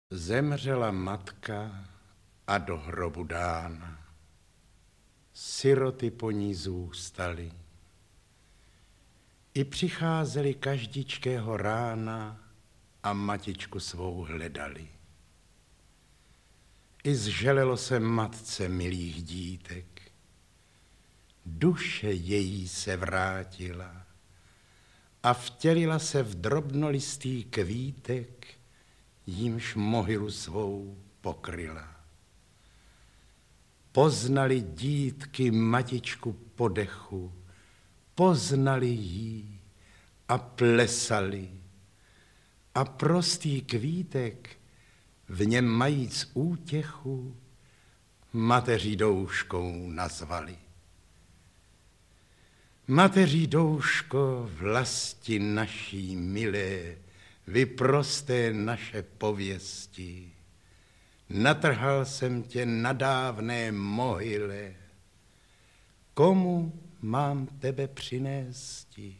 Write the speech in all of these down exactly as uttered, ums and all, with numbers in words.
Zemřela matka a do hrobu dána. Siroty po ní zůstaly. I přicházeli každičkého rána a matičku svou hledali. I zželelo se matce milých dítek. Duše její se vrátila a vtělila se v drobnolistý kvítek, jímž mohylu svou pokryla. Poznali dítky matičku po dechu, poznali jí a plesali. A prostý kvítek, v něm majíc útěchu, mateří douškou nazvali. Mateří douško, vlasti naší milé, vy prosté naše pověsti, natrhal jsem tě na dávné mohyle, komu mám tebe přinésti?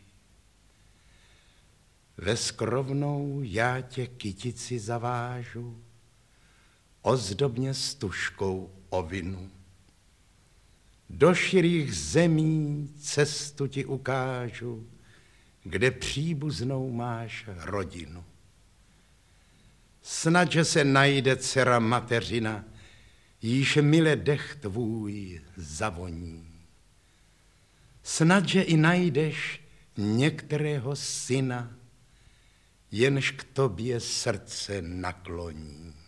Ve skrovnou já tě kytici zavážu, ozdobně stužkou ovinu. Do širých zemí cestu ti ukážu, kde příbuznou máš rodinu. Snad, že se najde dcera mateřina, jíž mile dech tvůj zavoní. Snad, že i najdeš některého syna, jenž k tobě srdce nakloní.